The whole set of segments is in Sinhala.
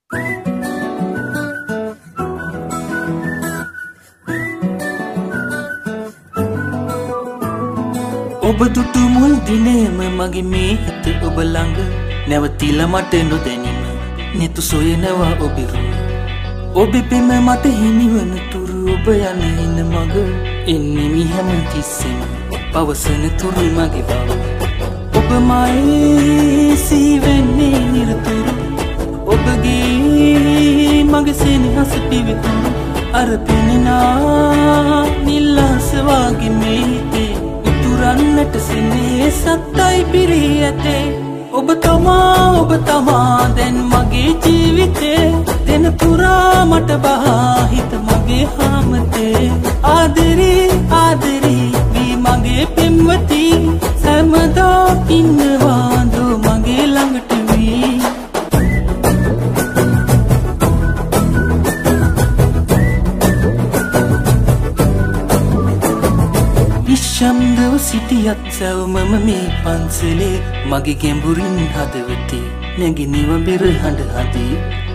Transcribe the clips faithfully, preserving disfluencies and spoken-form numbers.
ඔබ දුටු මුල් දිනේම මගේ මේ හිත ඔබ ළඟ නැවතිලා මට නොදැනීම නෙතු සොයනවා ඔබේ රුව ඔබේ පෙම මට හිමිවන තුරු ඔබ යන ඉන්න මග එන්නේ මි හැම තිස්සෙම පවසන තුරු මගේ බව ඔබමයි සිවෙන්නේ නිරතුරු ඔබගේ මගේ සෙනෙහස පිවිතුරු අර පෙනෙනා නිල්ලාස වාගේ මේ හිතේ රන්නට සිනේ සත්තයි පිරී ඇතේ ඔබ තමා ඔබ තමා දැන් මගේ ජීවිතේ දෙන පුරා මට බහා හිත මගේ හාමතේ ආදරේ ආදරේ වී මගේ පෙම්වති සෑමදා ඉන්නවා දෝ මගේ ළඟට වී නිශ්ශබ්දව සිටියත් සැවමම මේ පන්සලේ මගේ ගැඹුරින් හදවතේ නැගිනිව බෙර හඬ හදේ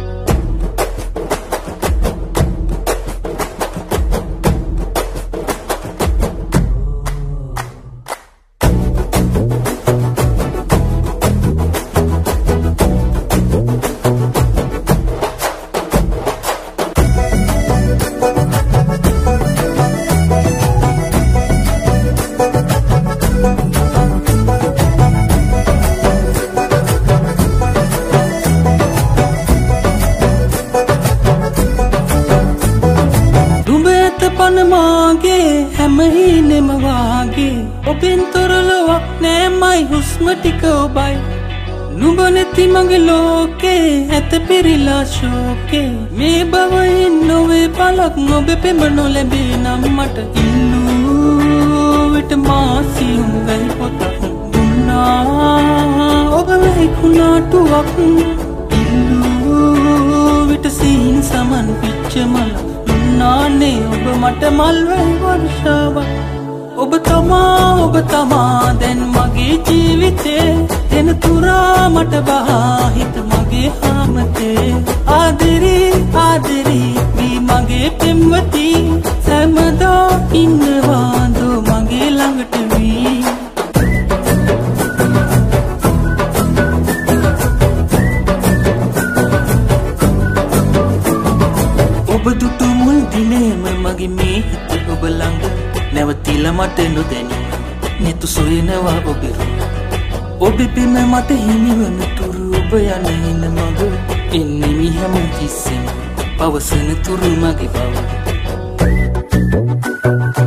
පනමාගේ හැමහිනෙම වාගේ ඔබෙන් තොරලොවක් නෑමයි හුස්ම ටික ඔබයි නුඹ නැති මගේ ලෝකේ ඇත පිරිලා ශෝකේ මේ බවයින් නොවේ පලක් නොබ පෙම නොලැබේ නම් මට ඉන්නූ විට මාසියුම් වැල් පොතක් දුන්නා ඔබ වැහිකුණාටුවක් ඉන්නූ විට සීන් සමන් පිච්ච මල නානේ ඔබ මට මල්වැල් වර්ෂාවක් ඔබ තමා ඔබ තමා දැන් මගේ ජීවිතේ දෙන තුරා මට බහා හිත මගේ හාමතේ ආදරේ ආදරේ වී මගේ පෙම්වති සෑමදා ඉන්නවා දෝ මගේ ළඟට වී ඔබ දුටු මුල් දිනේම මගේ මේ හිත ඔබ ළඟ නැවතිලා මට නොදැනීම නෙතු සොයනවා ඔබේ රුව ඔබේ පෙම මට හිමිවන තුරු ඔබ යන ඉන්න මග එන්නේ මි හැම තිස්සෙම පවසන තුරු මගේ බව